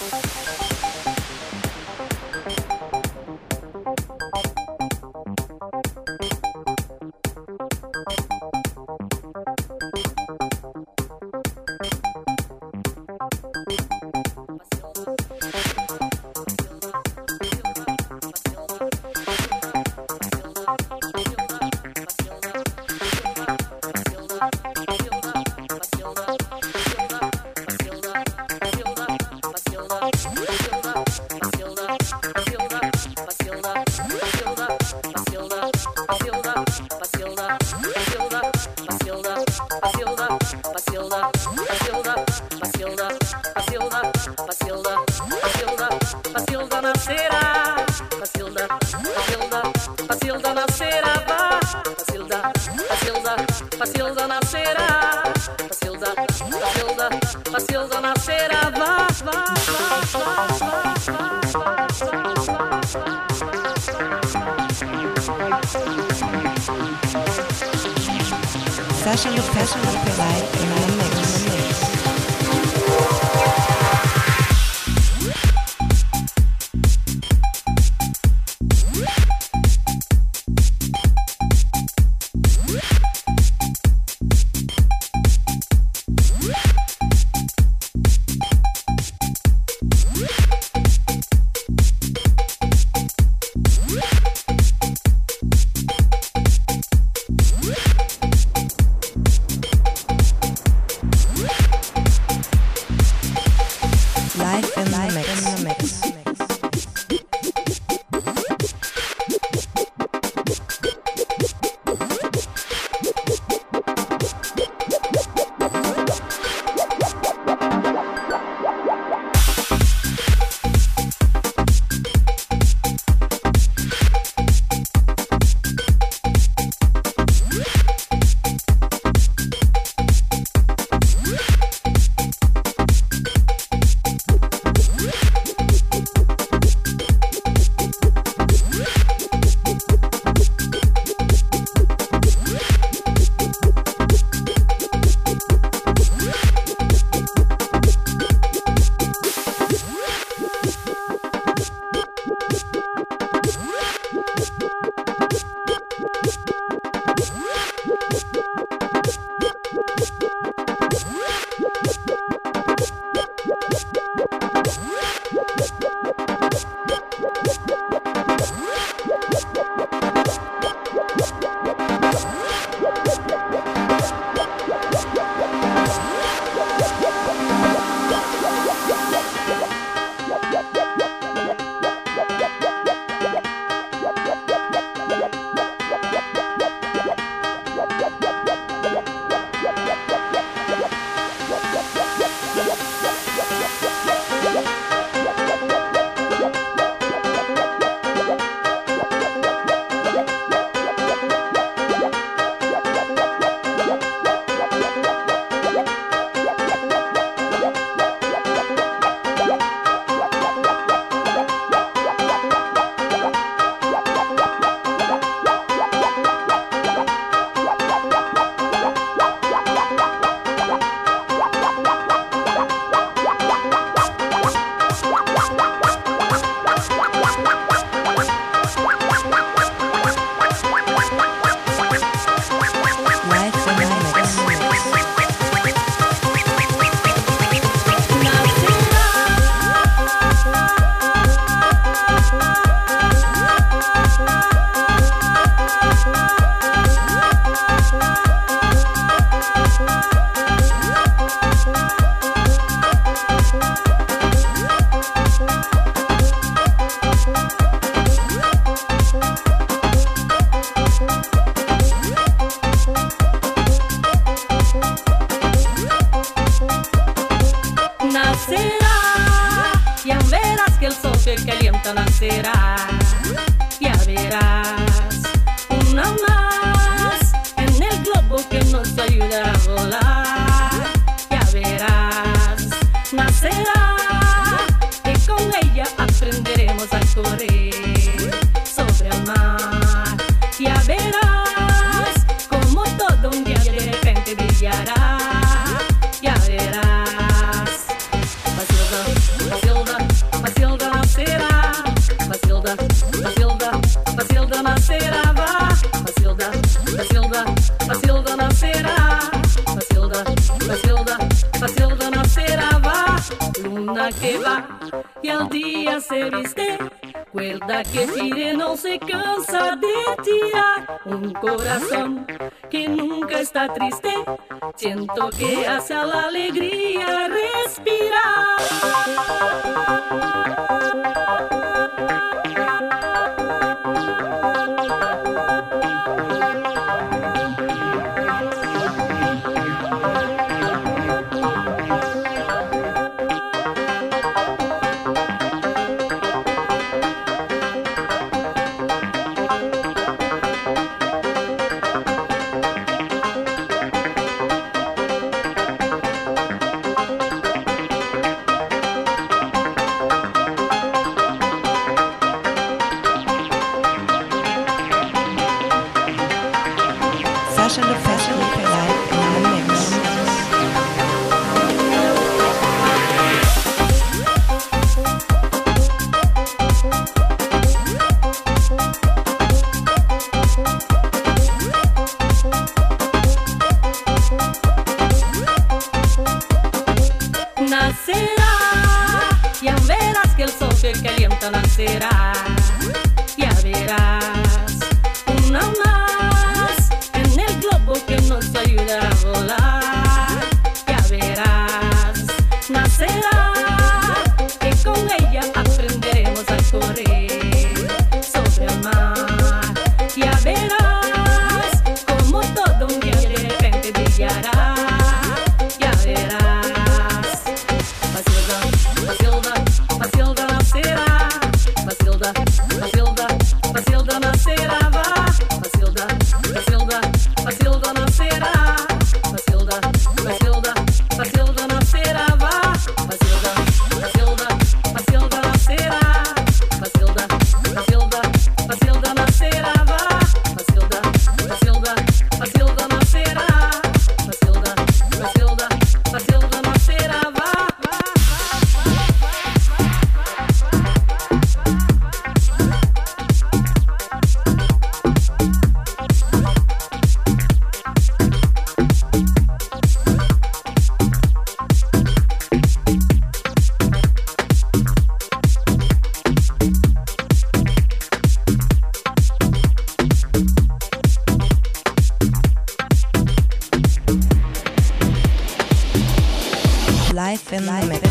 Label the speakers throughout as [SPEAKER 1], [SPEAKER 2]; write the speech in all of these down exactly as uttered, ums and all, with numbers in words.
[SPEAKER 1] Session with Passion with Live in the mix.
[SPEAKER 2] Brillará, ya verás. Pasilda, Pasilda. nena que va y al día se viste. Cuerda que tire no se cansa de tirar. Un corazón que nunca está triste. Siento que hace a la alegría respirar.
[SPEAKER 1] Sasha LaFesto live in the mix.
[SPEAKER 2] Nacerá, ya verás que el sol que calienta nacerá. Ya verás una más en el globo que nos ayuda a volar. Ya verás, nacerá, que con ella aprenderemos a correr sobre el mar. Ya verás como todo un día de repente brillará. Ya verás, Basilda, Basilda, Basilda nacerá. Basilda, Basilda, Basilda nacerá. Va, Basilda, Basilda, Basilda nacerá. Basilda, Basilda, Basilda nacerá. Va, Basilda, Basilda, Basilda nacerá. Basilda, Basilda, Basilda nacerá. Va, Basilda, Basilda, Basilda nacerá. Basilda, Basilda, Basilda nacerá. Va,
[SPEAKER 1] Live in the mix.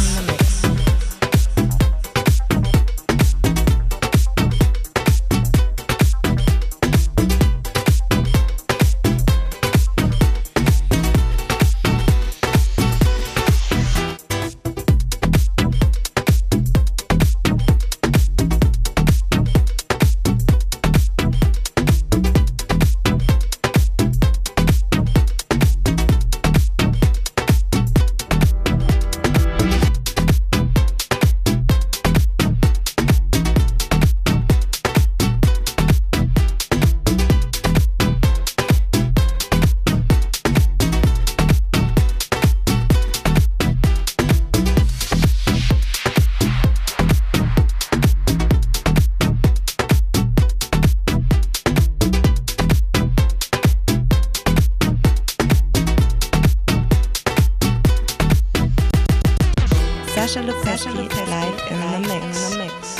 [SPEAKER 1] Sasha LaFesto live in the mix.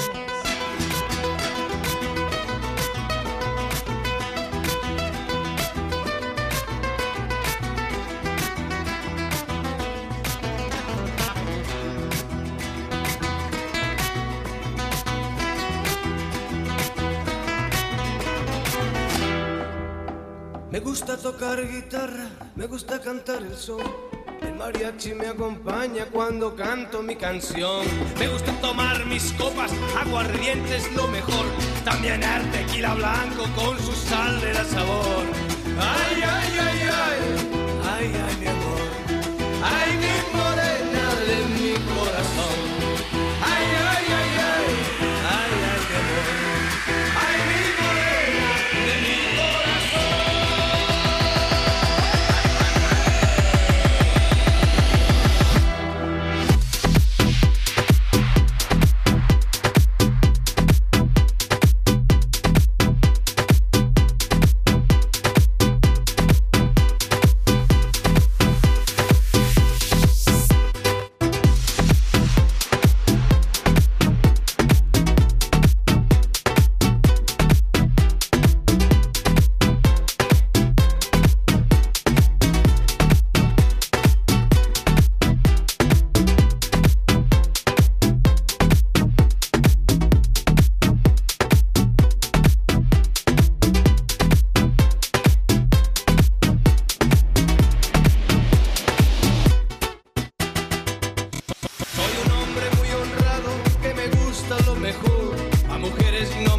[SPEAKER 3] Me gusta tocar guitarra, me gusta cantar el son. El mariachi me acompaña cuando canto mi canción. Me gusta tomar mis copas, aguardiente es lo mejor. También el tequila blanco con su sal de la sabor. Ay, ay, ay, ay, ay, ay, mi amor. Ay, mi morena de mi corazón. Ay, ay, ay, ay, ay, ay, mi amor. Ay, mi morena de mi corazón.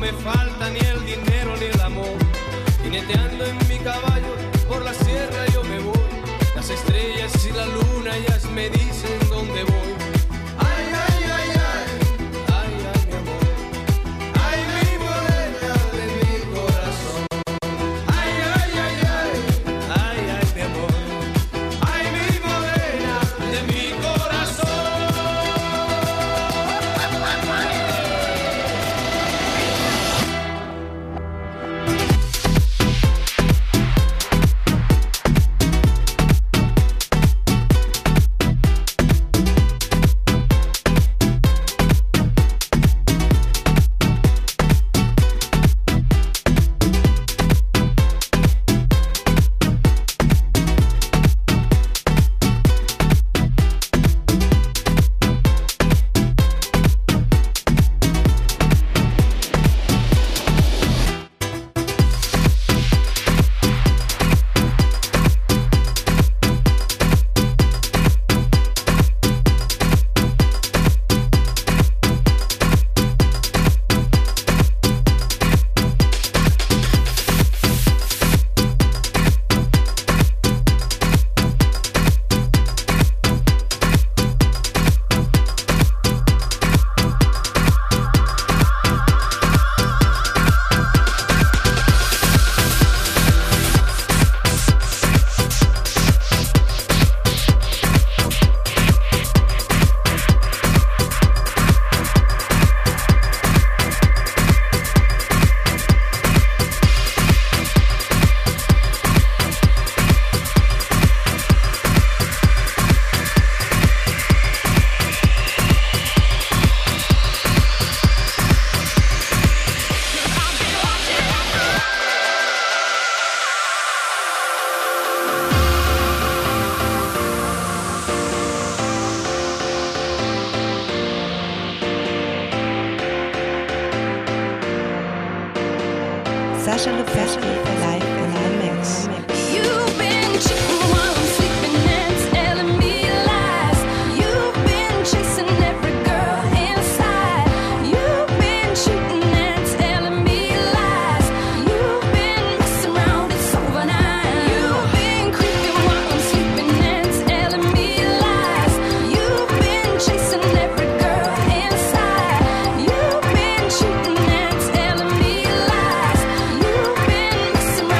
[SPEAKER 3] me falta ni el dinero ni el amor. Jineteando en mi caballo por la sierra yo me voy. Las estrellas y la luna ellas me dicen dónde voy. Ay, ay, ay, ay, ay, ay, mi amor. Ay, mi morena de mi corazón. Ay, ay, ay, ay, ay, ay, mi amor. Ay, mi morena de mi corazón.
[SPEAKER 1] Sasha Lopez live in the mix.
[SPEAKER 2] You've been cheating while I'm sleeping and telling me lies. You've been chasing every girl inside. You've been cheating and telling me lies. You've been messing around, it's over now. You've been creeping while I'm sleeping and telling me lies. You've been chasing every girl inside. You've been cheating and telling me lies. You've been messing around.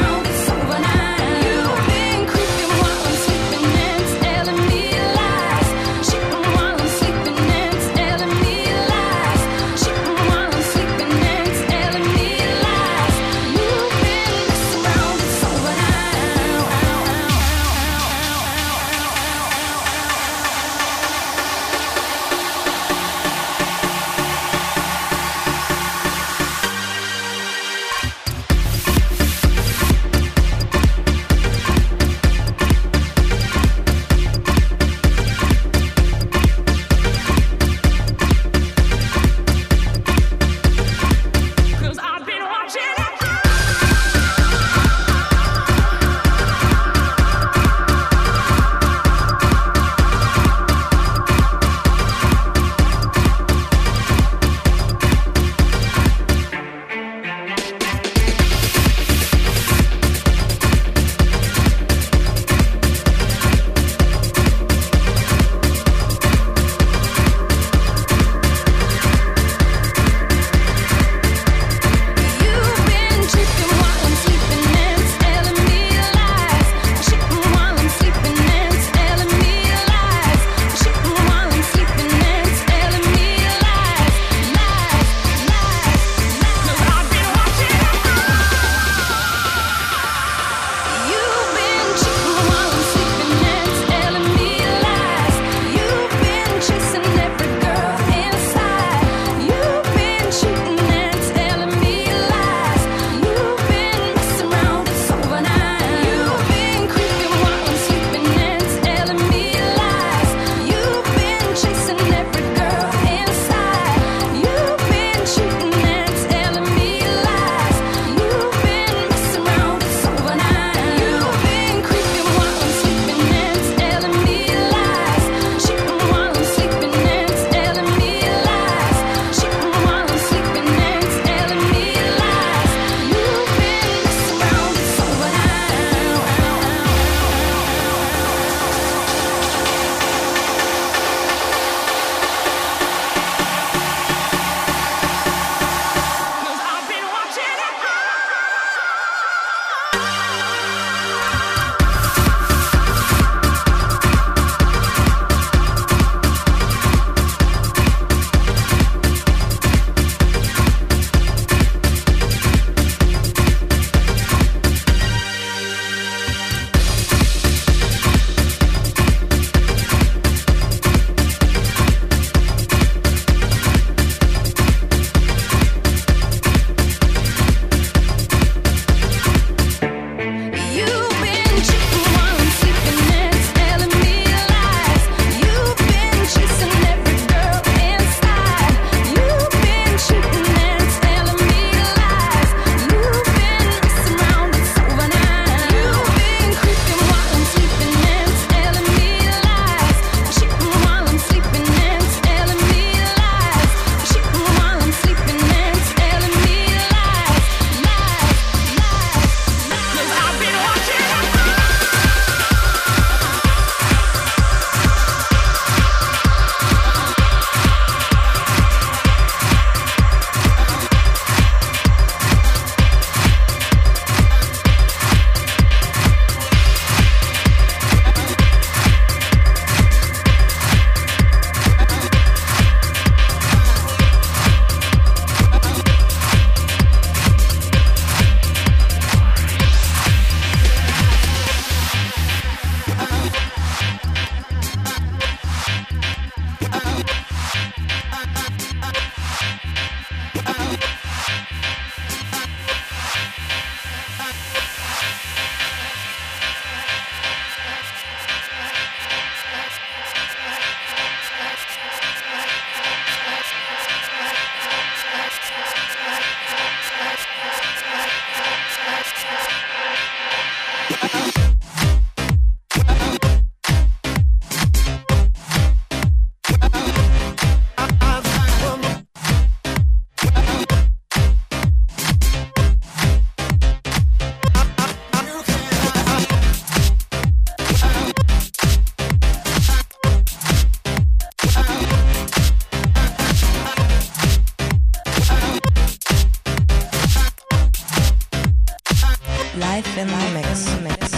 [SPEAKER 1] live in the mix. mix.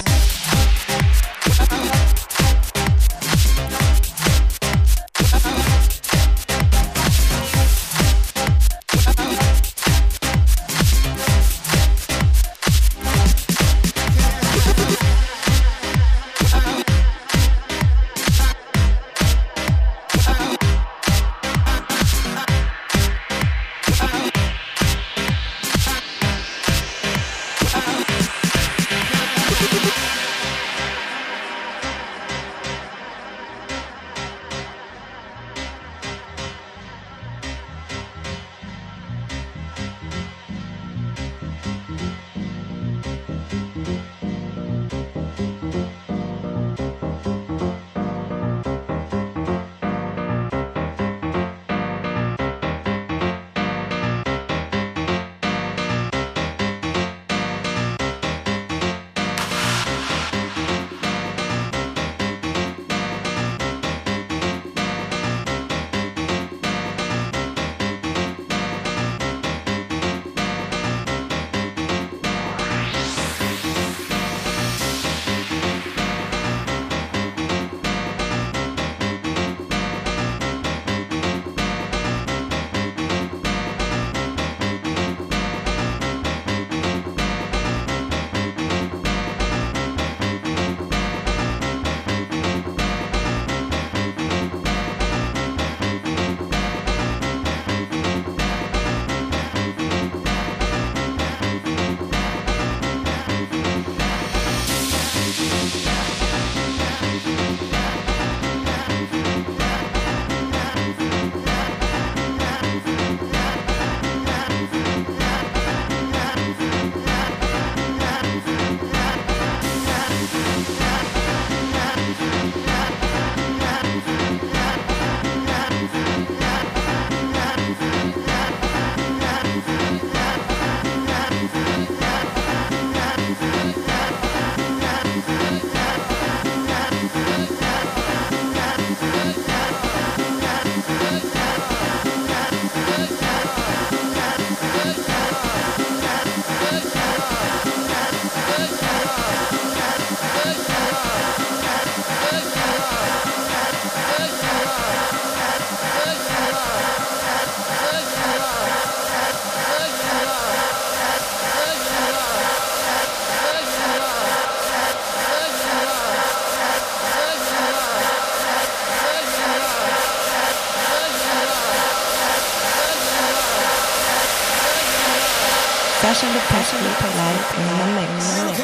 [SPEAKER 1] Session to Passion live in the mix.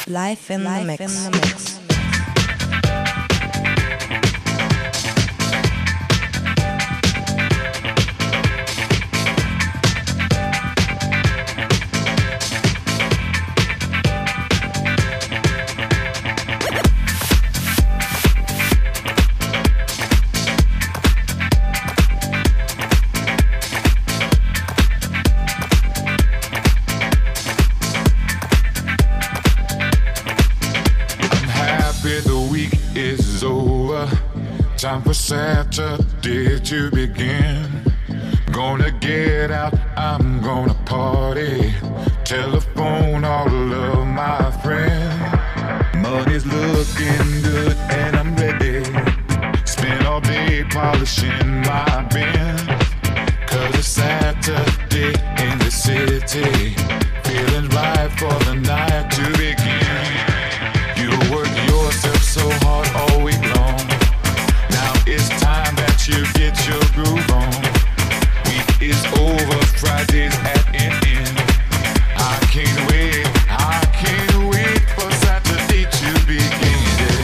[SPEAKER 1] Live in the mix. In the mix.
[SPEAKER 4] Time for Saturday to begin. Gonna get out, I'm gonna party. Telephone all of my friends. Money's looking good and I'm ready. Spend all day polishing my Benz. Cause it's Saturday in the city. Feeling right for the night to begin. You work yourself so hard all week long. It's time that you get your groove on. Week is over, Friday's at an end. I can't wait, I can't wait for Saturday to begin.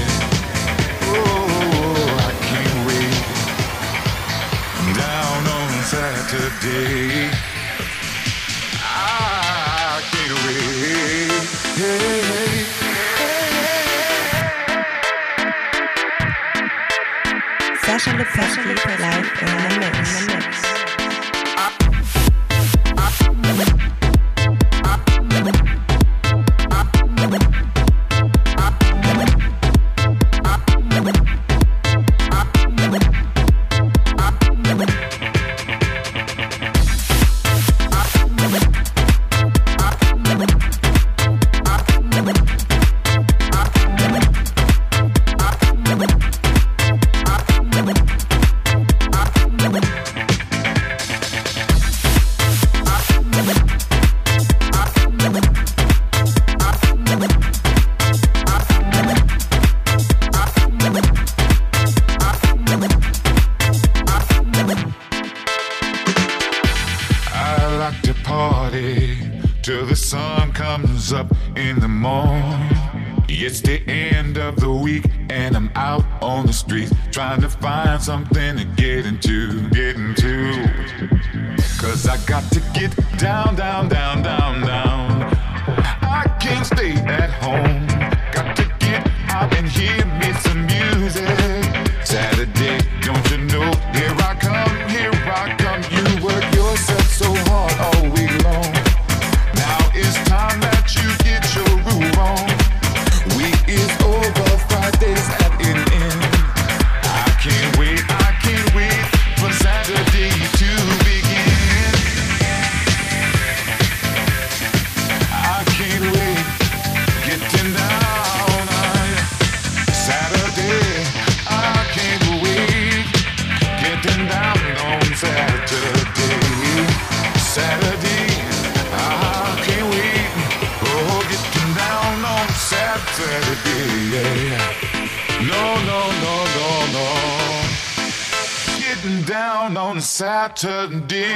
[SPEAKER 4] Oh, I can't wait. Down on Saturday, I can't wait. Hey, hey.
[SPEAKER 1] Sasha LeFevre live in the mix. In the mix.
[SPEAKER 4] Till the sun comes up in the morning. It's the end of the week and I'm out on the streets trying to find something to get into, get into. Cause I got to get down, down, down, down, down. I can't stay at home. Got to get out and hear me some music. Saturday, don't you know? Here I come, here I come. You work yourself so hard all week long. It's time that you get your groove on. Week is over, Friday's at an end. I can't wait, I can't wait for Saturday to begin. I can't wait, getting down on Saturday. I can't wait, getting down on Saturday. Saturday. Saturday, yeah. No, no, no, no, no. Getting down on Saturday.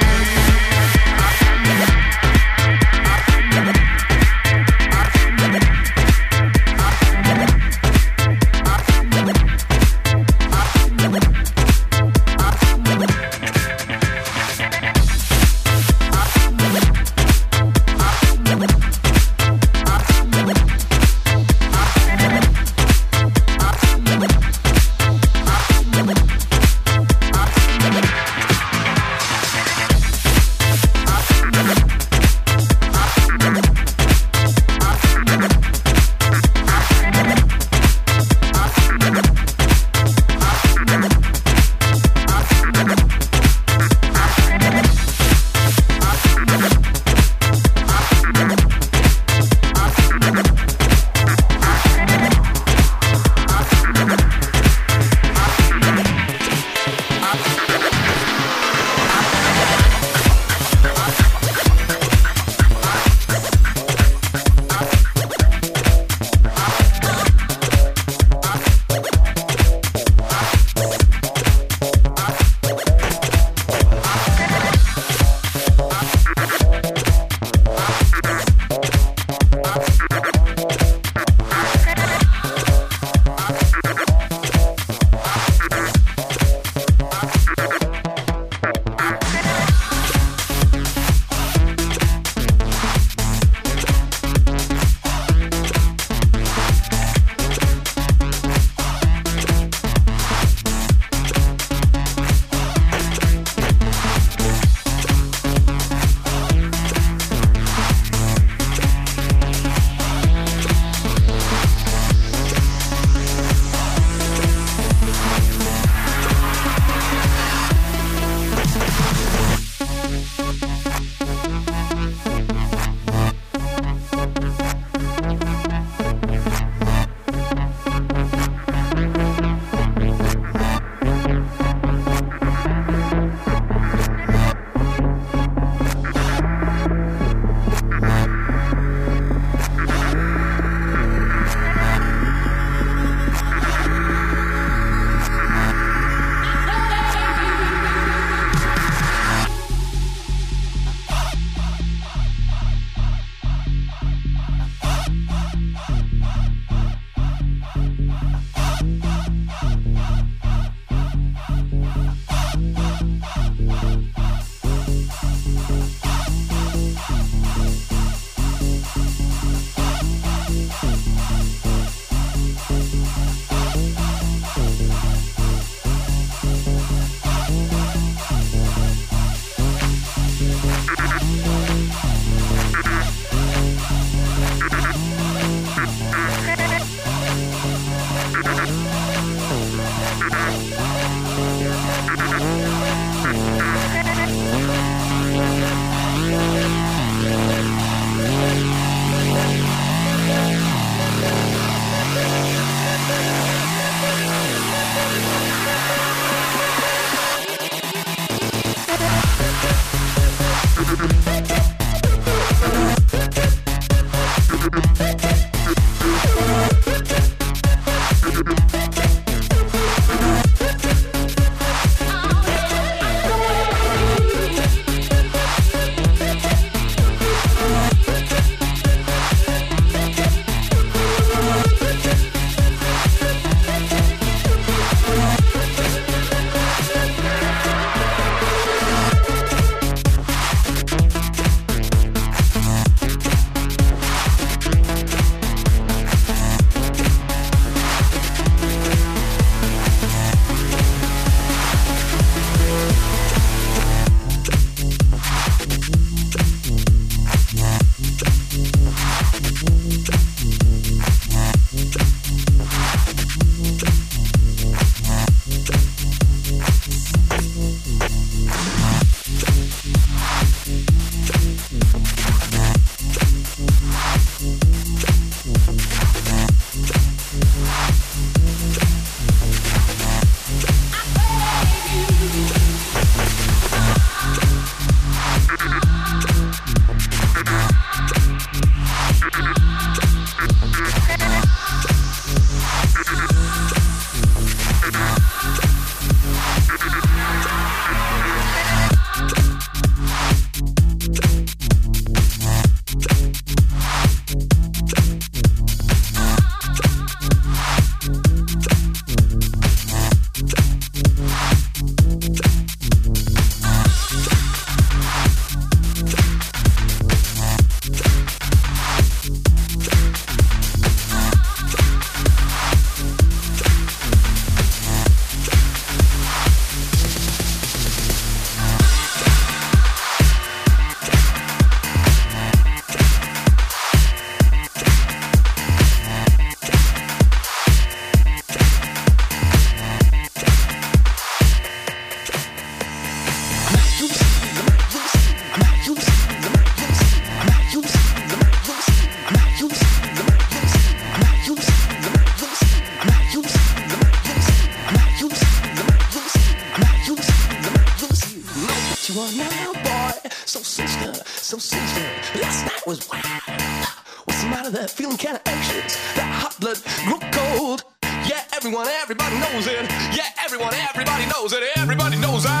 [SPEAKER 5] so season. Last night was wild. What's the matter there? Feeling kinda anxious. That hot blood grew cold. Yeah, everyone, everybody knows it. Yeah, everyone, everybody knows it. Everybody knows I.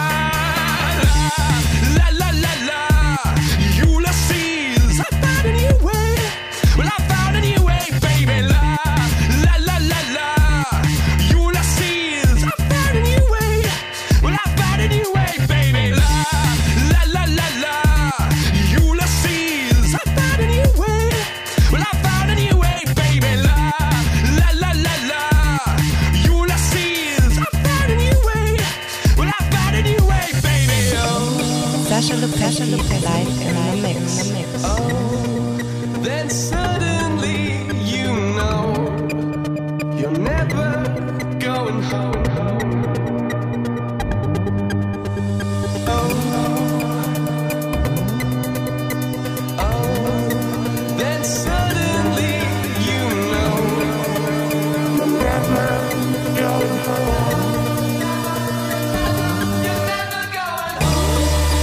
[SPEAKER 5] La la la la. Ulysses, I found a new way. Well, I found a new way, baby. La la la la la. Ulysses, I found a new way. Well, I found a new way, baby. La la la la la. Ulysses, I found a new way. Well, I found a new way, baby. La la la la la. Ulysses, I found a new way. Well, I found a new way, baby. Oh.
[SPEAKER 1] Sasha Lopez, live in the mix.
[SPEAKER 5] Oh, then suddenly you know you're never going home. Oh, oh, then suddenly you know you're never going home. You're never going home.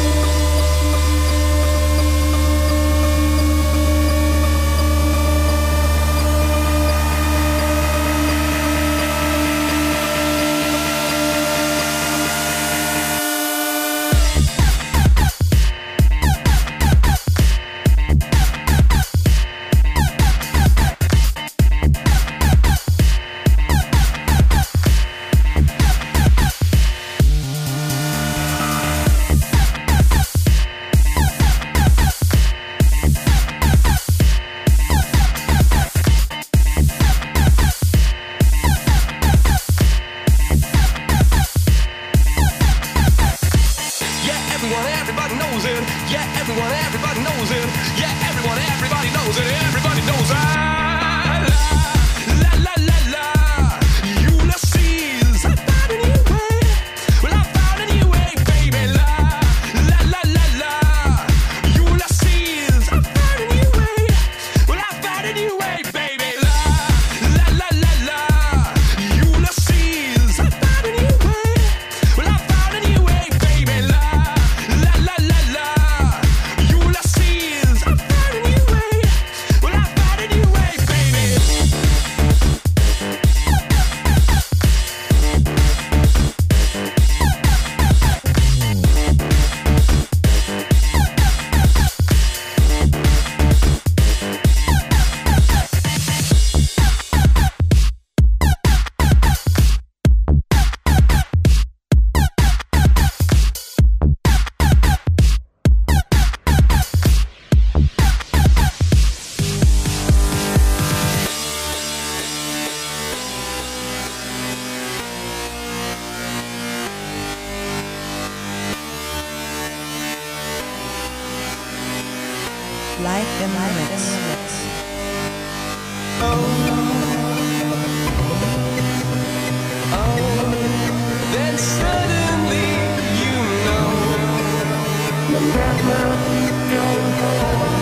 [SPEAKER 1] Live in the mix.
[SPEAKER 5] Oh, oh, then suddenly you know you're never going home.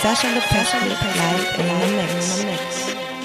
[SPEAKER 1] Sasha Lopez live in the mix. In the mix.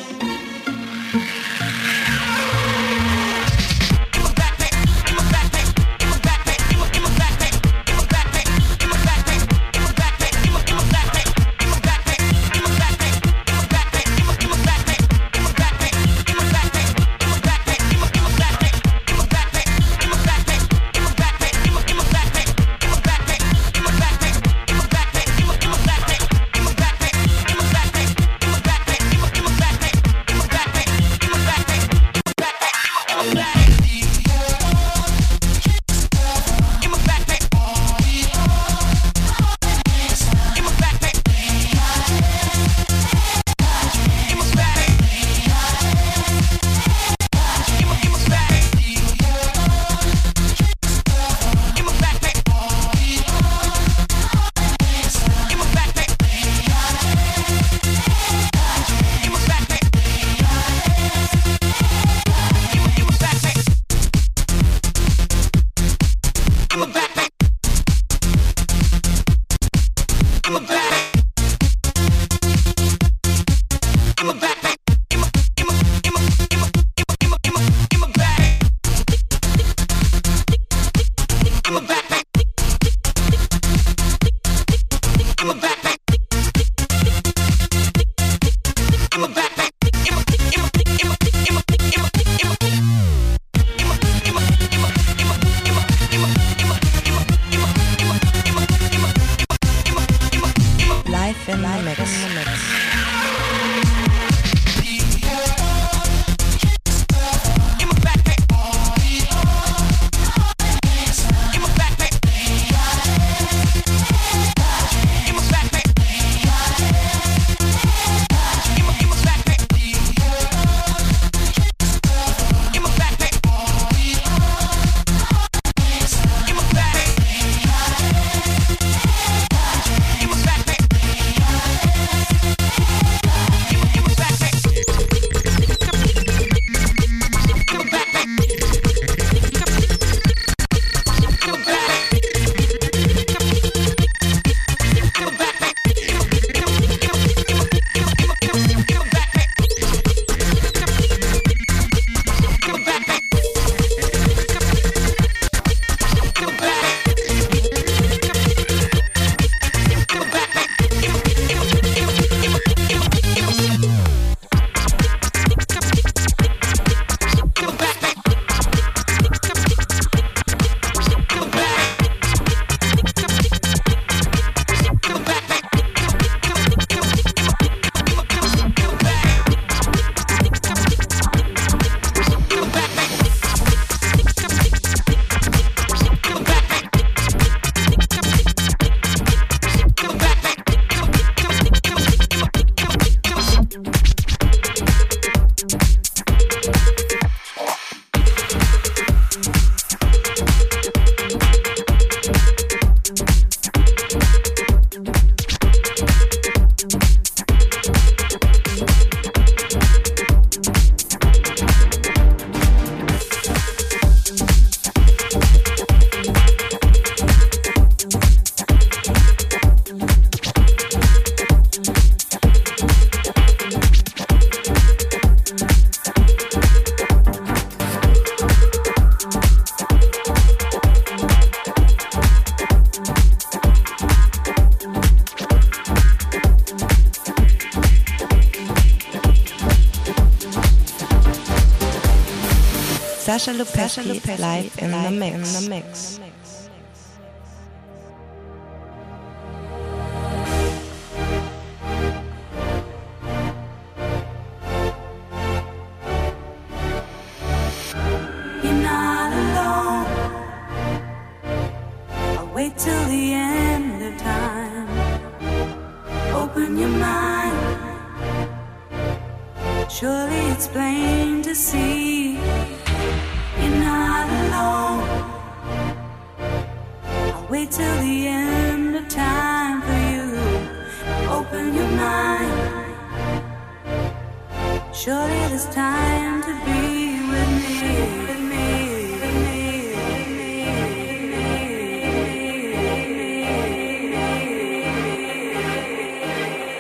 [SPEAKER 1] Sasha Lopez live in the mix. In the mix.
[SPEAKER 6] You're not alone. I'll wait till the end of time. Open your mind. Surely it's plain to see. You're not alone. I'll wait till the end of time for you. Open your mind. Surely it is time to be with me. With me, with me, with me, with me.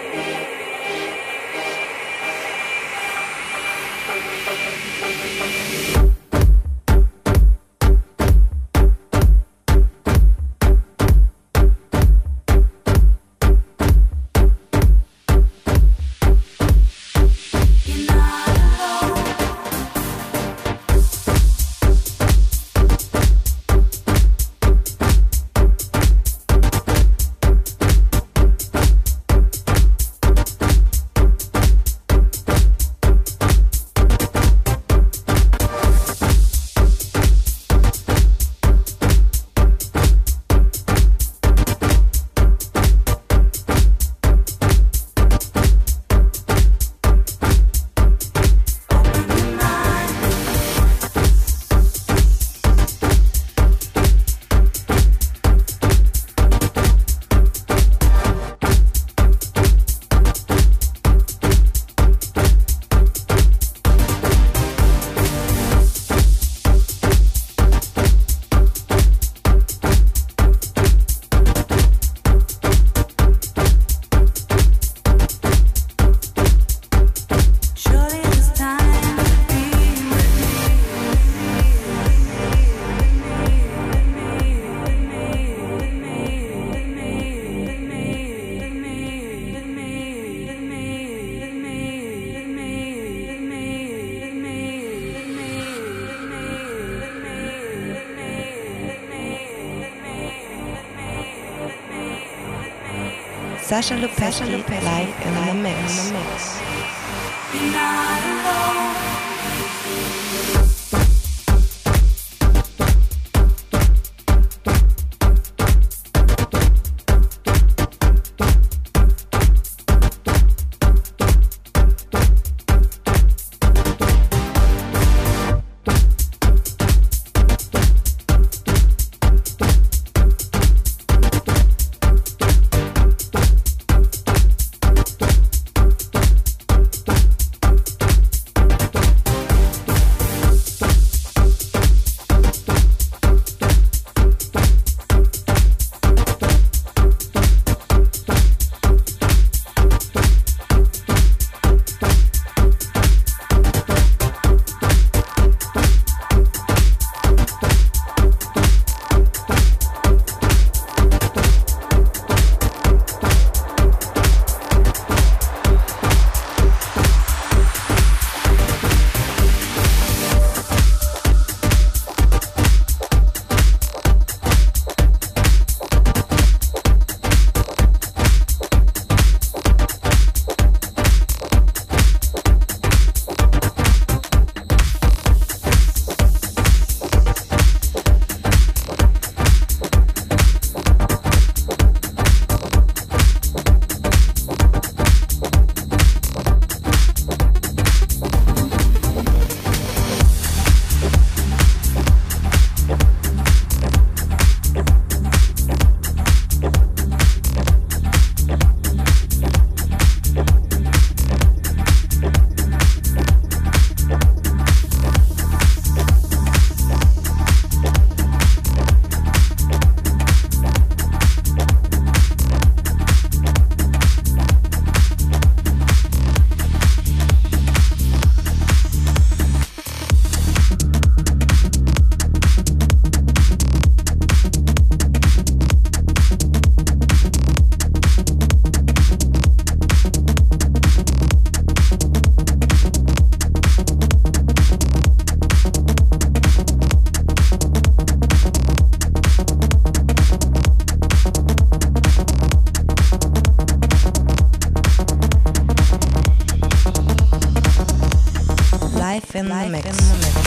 [SPEAKER 1] Sasha Lupesky live in the mix.
[SPEAKER 6] You're not alone.
[SPEAKER 1] Live in the mix.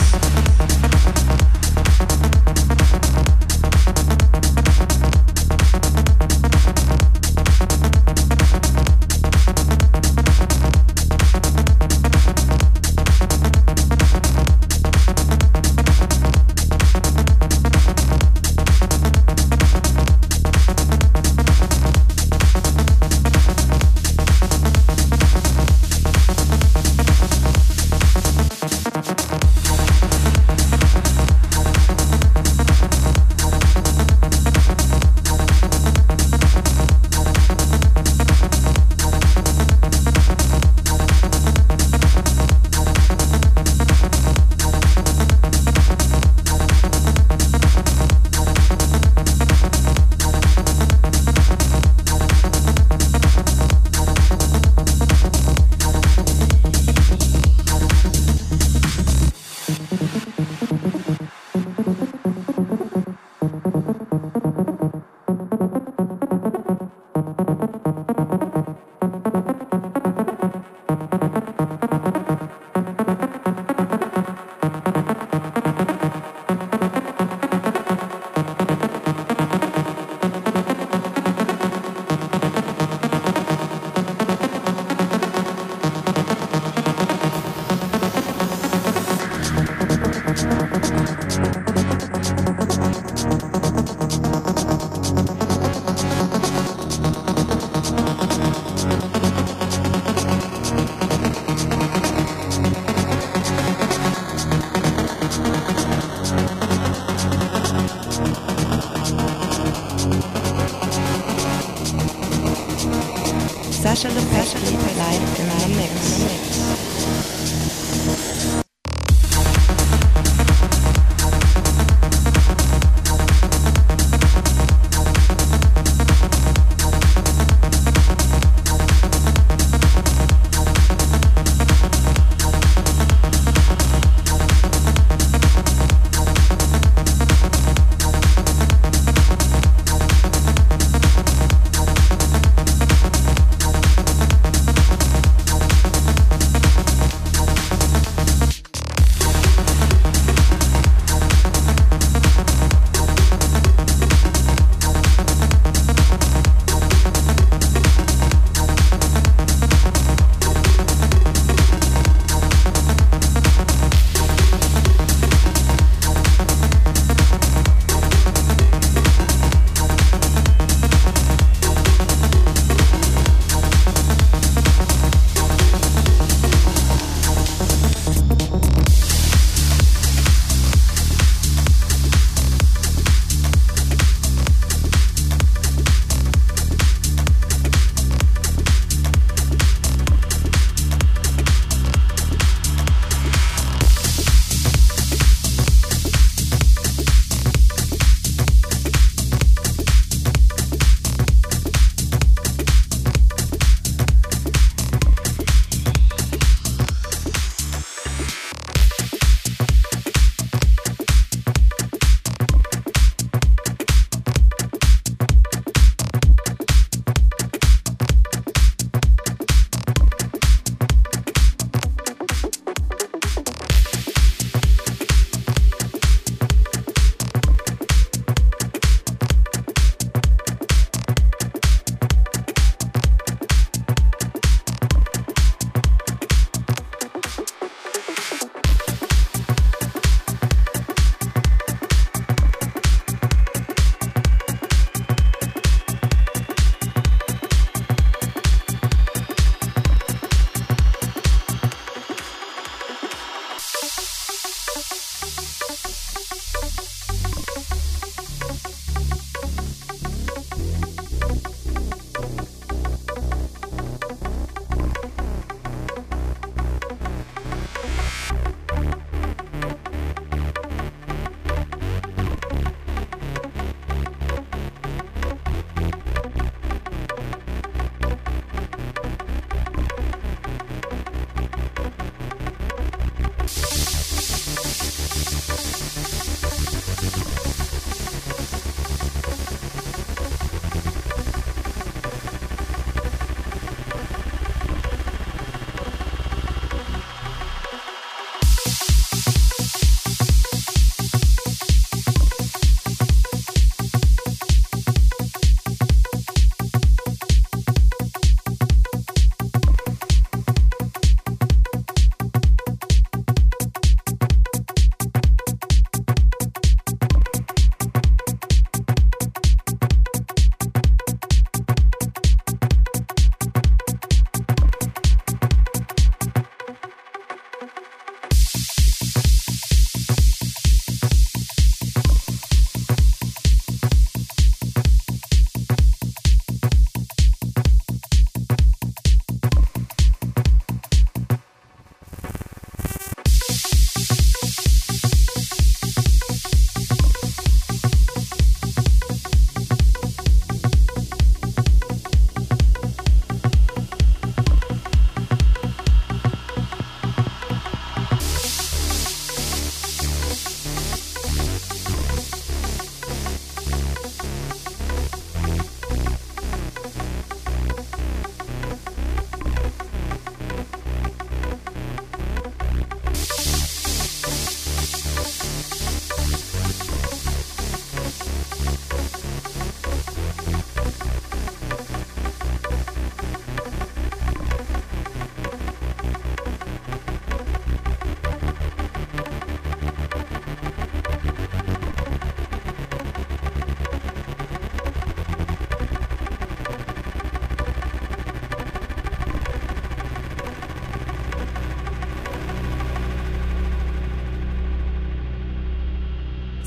[SPEAKER 1] Sasha Lupesky live in the mix.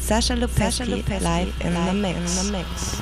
[SPEAKER 1] Sasha Lupesky live in the mix. In the mix.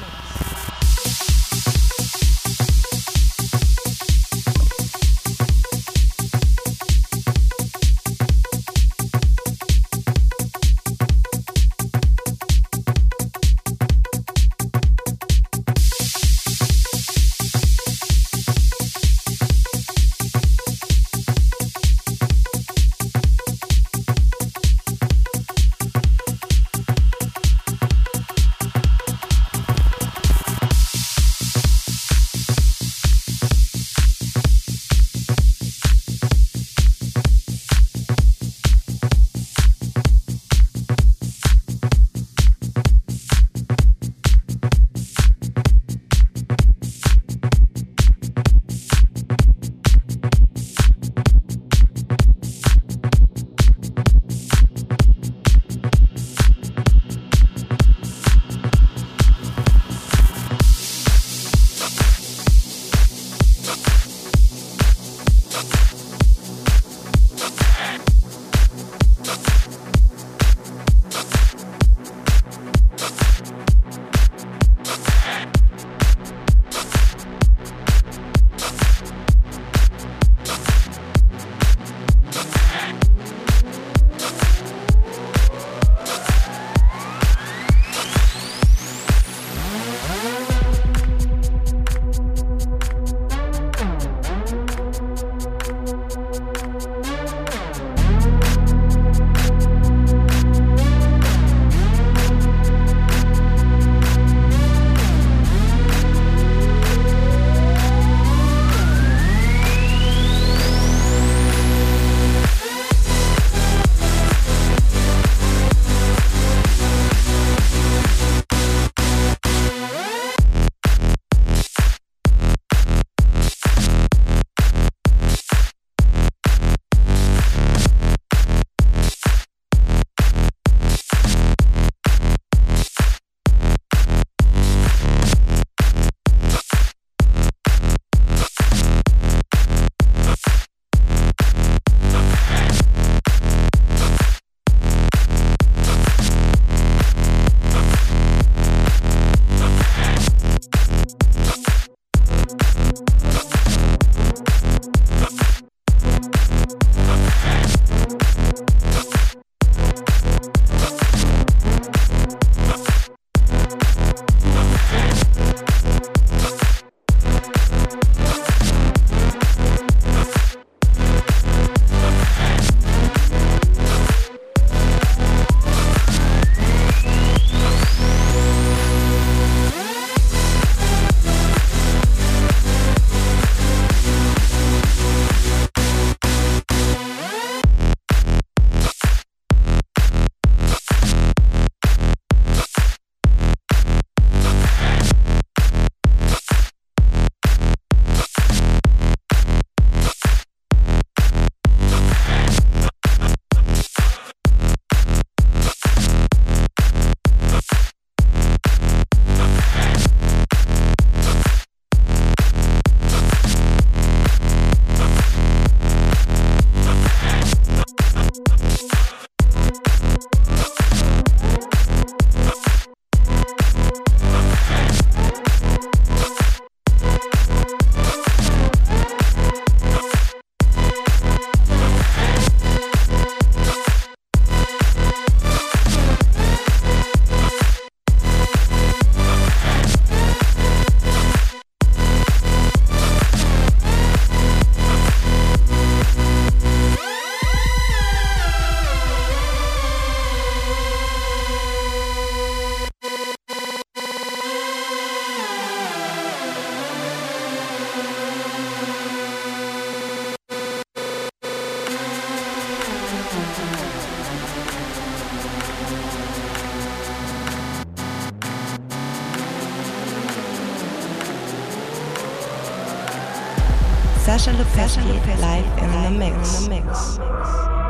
[SPEAKER 1] Sasha Lupesky live in the mix. In the mix.